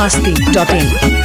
biharmasti.in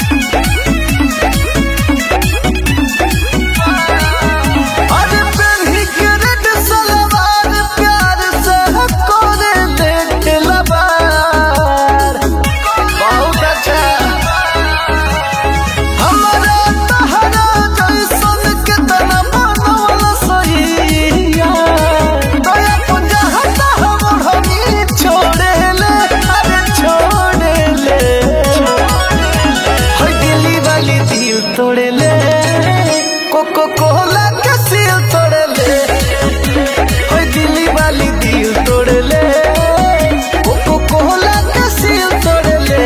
तोड़े ले cocoa कोला के सील तोड़े ले ओए दिल्ली वाली दिल तोड़े ले कोको कोला के सील तोड़े ले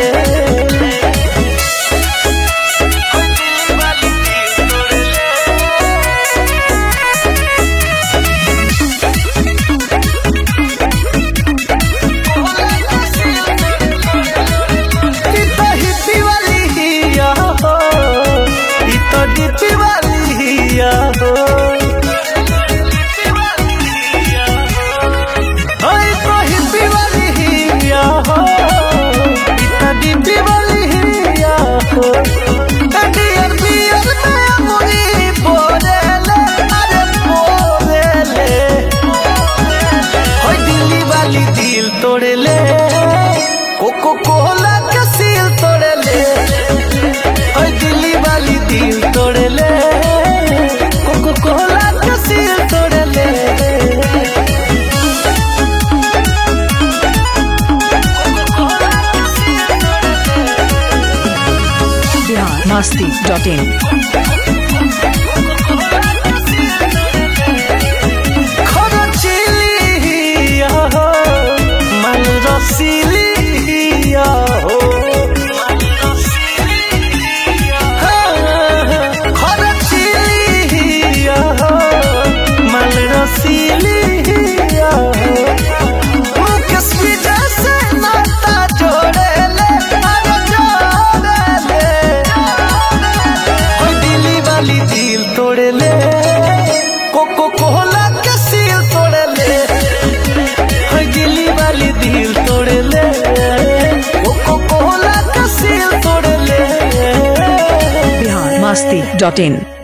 ओए दिल्ली वाली दिल तोड़े ले कोला के सील तोड़े ले हिप्पी वाली हिया हो हिप्पी वाली हिया हो हिप्पी वाली हिया हो डियर बियर में मुरी बोले अरे बोले दिल्ली वाली दिल तोड़े ले कोको कोला के सील तोड़े ले दिल्ली वाली दिल तोड़े ले कोको कोला के सील तोड़े ले biharmasti.in खरो चिली हो मन रसीली हो दिल तोड़े ले कोको कोला के सील तोड़े ले दिल्ली वाली दिल तोड़े ले कोको कोला के सील तोड़े ले biharmasti.in